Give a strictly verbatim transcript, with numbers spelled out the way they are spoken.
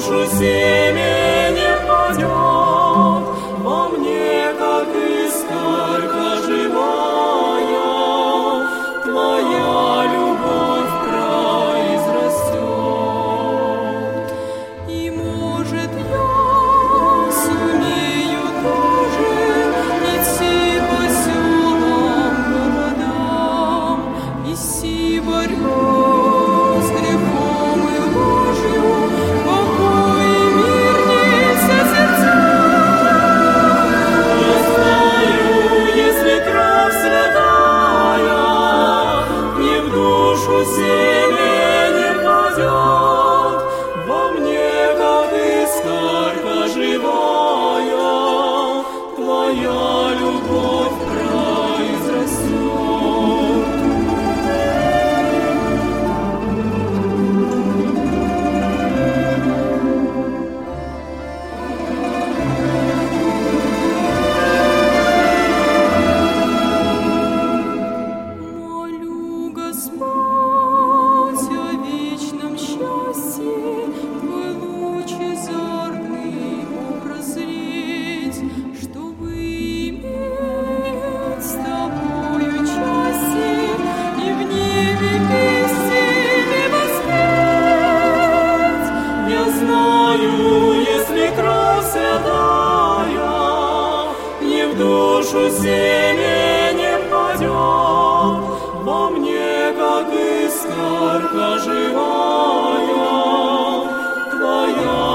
душу семенем падет, во мне, как искорка живая, Твоя любовь произрастет. И, может, я сумею тоже идти по селам, городам, вести борьбу с грехом и ложью, покой и мир несе сердцам. Я знаю, если кровь святая не в душу семенем падет, во мне, как искорка живая, Твоя любовь произрастет. Молю, Господь, о вечном счастье, Твой лучезарный прозреть, чтобы иметь с Тобою счастье и в небе песнями воспеть. Я знаю, если кровь святая не в душу семенем падет, во мне, как искорка живая, Твоя